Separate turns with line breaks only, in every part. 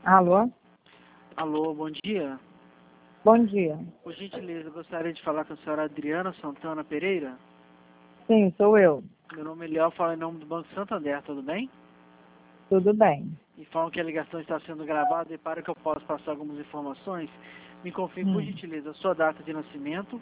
Alô?
Alô, bom dia.
Bom dia.
Por gentileza, eu gostaria de falar com a senhora Adriana Santana Pereira.
Sim, sou eu.
Meu nome é Eliel, falo em nome do Banco Santander, tudo bem?
Tudo bem.
E falam que a ligação está sendo gravada e para que eu possa passar algumas informações, me confirme, por gentileza, a sua data de nascimento,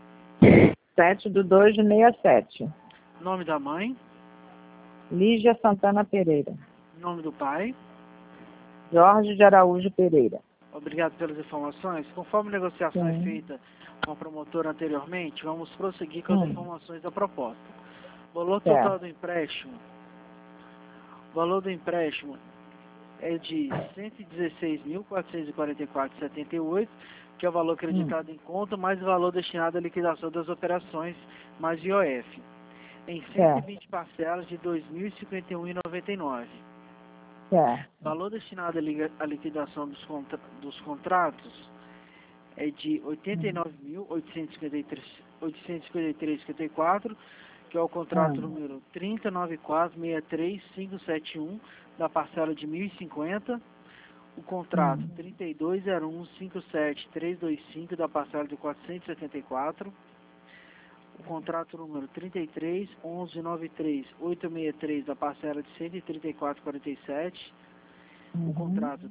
7/2/67.
nome da mãe,
Lígia Santana Pereira.
nome do pai.
Jorge de Araújo Pereira.
Obrigado pelas informações. Conforme a negociação é
Sim.
feita com a promotora anteriormente, vamos prosseguir com as informações da proposta. Valor total do empréstimo. O valor do empréstimo é de R$ 116.444,78, que é o valor acreditado em conta, mais o valor destinado à liquidação das operações, mais IOF, em 120 parcelas de R$ 2.051,99. Valor destinado à liquidação dos contratos é de R$ 89.853,54, que é o contrato número 3094633571, da parcela de 1.050, o contrato 320157,325, da parcela de 474, o contrato número 331193,863, da parcela de 134,47, o contrato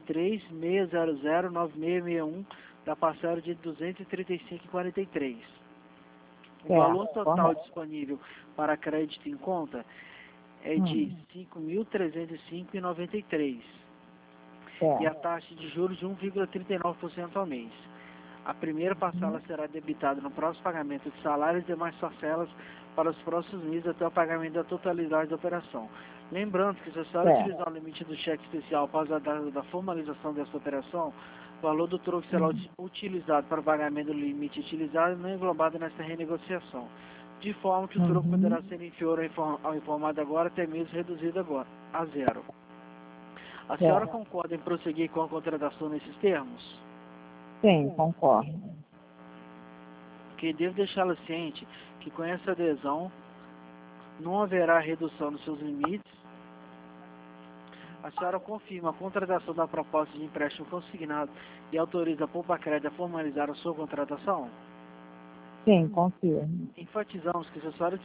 33.6009661, da parcela de 235,43. O valor total disponível para crédito em conta é de R$ 5.305,93 e a taxa de juros de 1,39% ao mês. A primeira parcela será debitada no próximo pagamento de salários e demais parcelas para os próximos meses até o pagamento da totalidade da operação. Lembrando que se a senhora utilizar o limite do cheque especial após a data da formalização dessa operação, o valor do troco será utilizado para o pagamento do limite utilizado e não englobado nesta renegociação, de forma que o troco poderá ser inferior ao informado agora, até mesmo reduzido agora a zero. A senhora concorda em prosseguir com a contratação nesses termos?
Sim, concordo.
Que devo deixá-la ciente que com essa adesão não haverá redução nos seus limites. A senhora confirma a contratação da proposta de empréstimo consignado e autoriza a Poupa-Crédito a formalizar a sua contratação?
Sim, confirmo.
Enfatizamos que se a senhora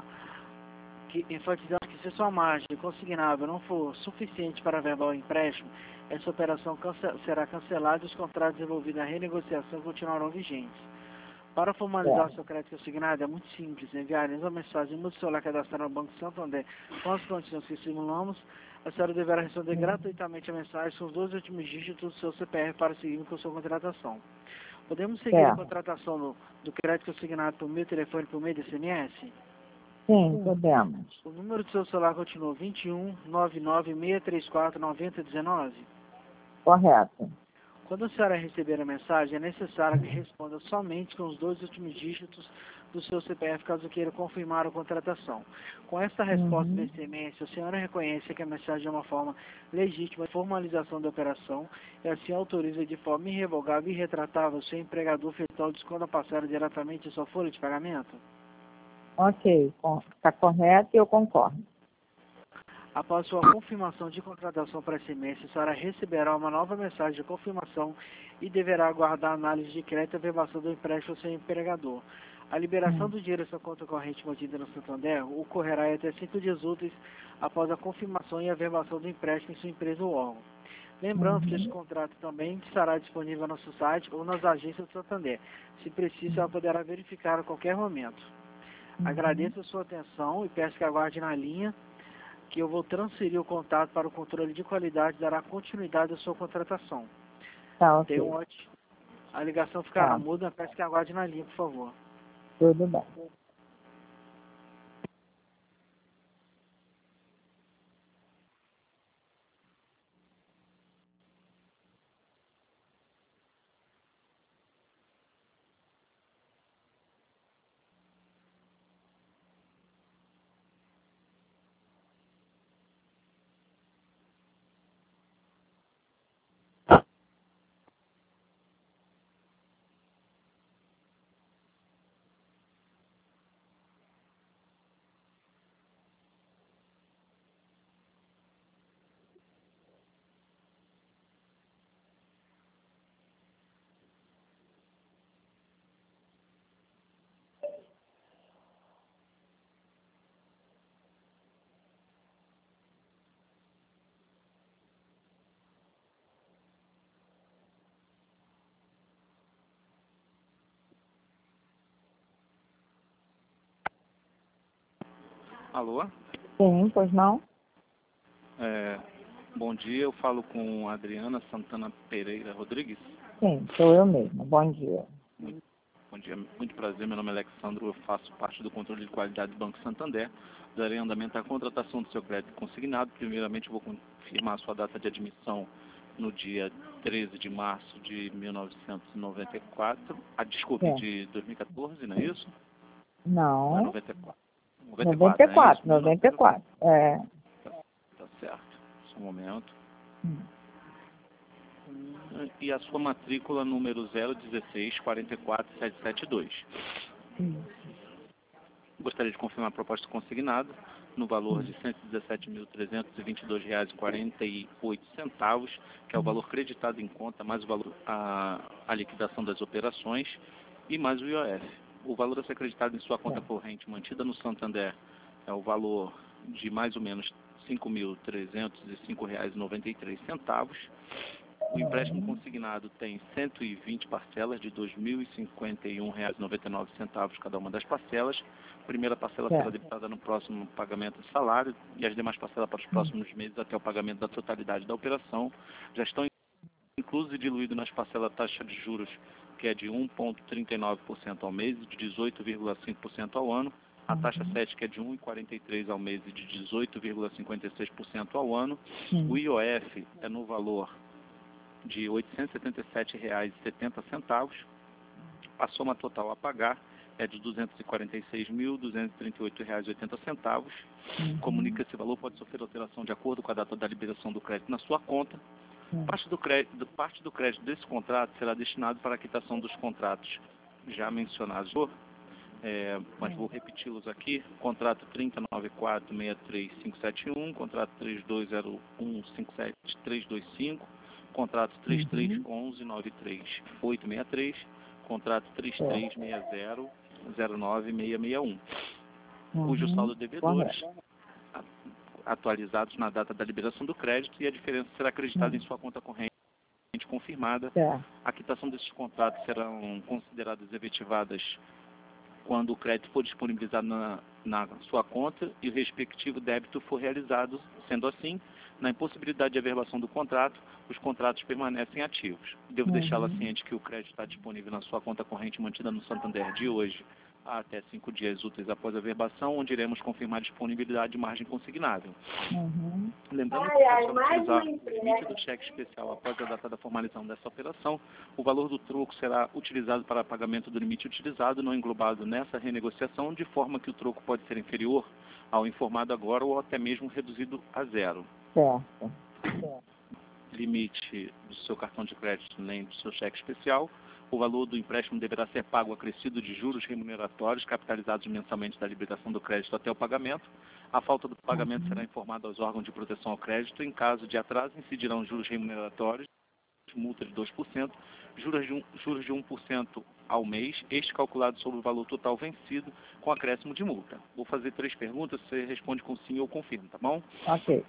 se sua margem consignável não for suficiente para averbar o empréstimo, essa operação será cancelada e os contratos envolvidos na renegociação continuarão vigentes. Para formalizar seu crédito consignado é muito simples. Enviaremos a mensagem no celular cadastrado no Banco Santander com as condições que simulamos. A senhora deverá responder gratuitamente a mensagem com os 2 últimos dígitos do seu CPF para seguir com sua contratação. Podemos seguir a contratação do crédito consignado por meio de telefone por meio de SMS?
Sim, podemos.
O número do seu celular continua 21 99 634 9019?
Correto.
Quando a senhora receber a mensagem, é necessário que responda somente com os 2 últimos dígitos do seu CPF, caso queira confirmar a contratação. Com esta resposta do SMS, a senhora reconhece que a mensagem é uma forma legítima de formalização da operação e assim autoriza de forma irrevogável e irretratável o seu empregador efetuar o desconto da parcela diretamente em sua folha de pagamento?
Ok, está correto e eu concordo.
Após sua confirmação de contratação para SMS, a senhora receberá uma nova mensagem de confirmação e deverá aguardar a análise de crédito e averbação do empréstimo ao seu empregador. A liberação do dinheiro em sua conta corrente mantida no Santander ocorrerá em até 5 dias úteis após a confirmação e averbação do empréstimo em sua empresa ou órgão. Lembrando que este contrato também estará disponível no nosso site ou nas agências do Santander. Se preciso, ela poderá verificar a qualquer momento. Agradeço a sua atenção e peço que aguarde na linha, que eu vou transferir o contato para o controle de qualidade e dará continuidade à sua contratação.
Tá, ok.
Tenha um ótimo. A ligação ficará muda, peço que aguarde na linha, por favor.
Tudo bem.
Alô?
Sim, pois não?
Bom dia, eu falo com a Adriana Santana Pereira Rodrigues.
Sim, sou eu mesma. Bom dia.
Bom dia, muito prazer, meu nome é Alexandro, eu faço parte do controle de qualidade do Banco Santander. Darei andamento à contratação do seu crédito consignado. Primeiramente, eu vou confirmar a sua data de admissão no dia 13 de março de 1994. Desculpe, de 2014, não é isso?
Não.
Ou é 94?
94,
não é isso?
94. É.
Tá certo. Só um momento. E a sua matrícula número 016-44772. Gostaria de confirmar a proposta consignada no valor de R$ 117.322,48, que é o valor creditado em conta, mais o valor a liquidação das operações e mais o IOF. O valor a ser acreditado em sua conta corrente mantida no Santander é o valor de mais ou menos R$ 5.305,93. O empréstimo consignado tem 120 parcelas de R$ 2.051,99 cada uma das parcelas. A primeira parcela será debitada no próximo pagamento de salário e as demais parcelas para os próximos meses até o pagamento da totalidade da operação. Já estão inclusos e diluídos nas parcelas taxa de juros, que é de 1,39% ao mês e de 18,5% ao ano. A taxa 7, que é de 1,43% ao mês e de 18,56% ao ano. O IOF é no valor de R$ 877,70. A soma total a pagar é de R$ 246.238,80. Comunica esse valor pode sofrer alteração de acordo com a data da liberação do crédito na sua conta. Parte do crédito desse contrato será destinado para a quitação dos contratos já mencionados. Mas vou repeti-los aqui. Contrato 3094-63571, contrato 3201-57325, contrato 3311-93863, contrato 3360-09661, cujo saldo devedores atualizados na data da liberação do crédito e a diferença será acreditada em sua conta corrente confirmada. A quitação desses contratos serão consideradas efetivadas quando o crédito for disponibilizado na sua conta e o respectivo débito for realizado. Sendo assim, na impossibilidade de averbação do contrato, os contratos permanecem ativos. Devo deixá-la ciente que o crédito está disponível na sua conta corrente mantida no Santander de hoje a até 5 dias úteis após a averbação, onde iremos confirmar a disponibilidade de margem consignável. Lembrando que se utilizar o limite do cheque especial após a data da formalização dessa operação, o valor do troco será utilizado para pagamento do limite utilizado, não englobado nessa renegociação, de forma que o troco pode ser inferior ao informado agora ou até mesmo reduzido a zero. Limite do seu cartão de crédito nem do seu cheque especial. O valor do empréstimo deverá ser pago acrescido de juros remuneratórios capitalizados mensalmente da liberação do crédito até o pagamento. A falta do pagamento será informada aos órgãos de proteção ao crédito. Em caso de atraso, incidirão juros remuneratórios, multa de 2%, juros de 1% ao mês, este calculado sobre o valor total vencido, com acréscimo de multa. Vou fazer 3 perguntas, você responde com sim ou confirma, tá bom?
Ok.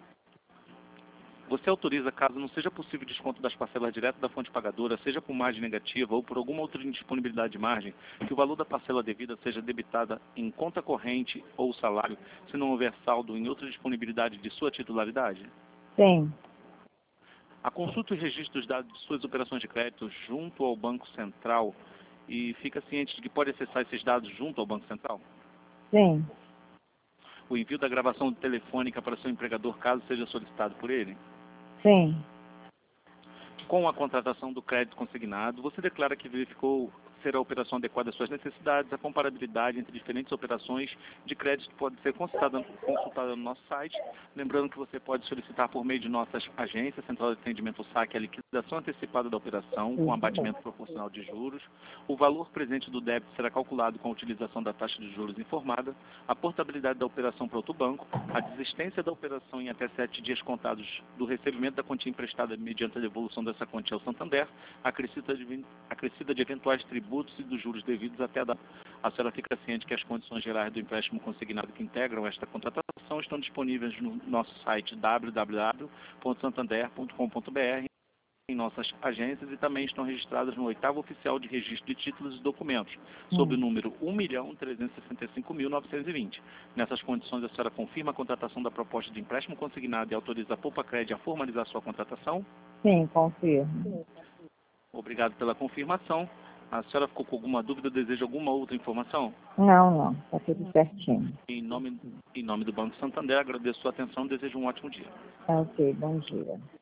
Você autoriza, caso não seja possível desconto das parcelas direto da fonte pagadora, seja por margem negativa ou por alguma outra indisponibilidade de margem, que o valor da parcela devida seja debitada em conta corrente ou salário, se não houver saldo em outra disponibilidade de sua titularidade?
Sim.
A consulta e registro dos dados de suas operações de crédito junto ao Banco Central e fica ciente de que pode acessar esses dados junto ao Banco Central?
Sim.
O envio da gravação telefônica para seu empregador, caso seja solicitado por ele?
Sim.
Com a contratação do crédito consignado, você declara que verificou ser a operação adequada às suas necessidades. A comparabilidade entre diferentes operações de crédito pode ser consultada no nosso site. Lembrando que você pode solicitar por meio de nossas agências, Central de Atendimento SAC, a liquidação antecipada da operação com abatimento proporcional de juros. O valor presente do débito será calculado com a utilização da taxa de juros informada. A portabilidade da operação para outro banco. A desistência da operação em até 7 dias contados do recebimento da quantia emprestada mediante a devolução dessa quantia ao Santander. Acrescida de eventuais tributos e dos juros devidos até a data. A senhora fica ciente que as condições gerais do empréstimo consignado que integram esta contratação estão disponíveis no nosso site www.santander.com.br. em nossas agências e também estão registradas no 8º Oficial de Registro de Títulos e Documentos, sob o número 1.365.920. Nessas condições, a senhora confirma a contratação da proposta de empréstimo consignado e autoriza a Poupa-Cred a formalizar sua contratação?
Sim, confirmo.
Obrigado pela confirmação. A senhora ficou com alguma dúvida ou deseja alguma outra informação?
Não, está tudo certinho.
Em nome do Banco Santander, agradeço a sua atenção e desejo um ótimo dia.
Ok, bom dia.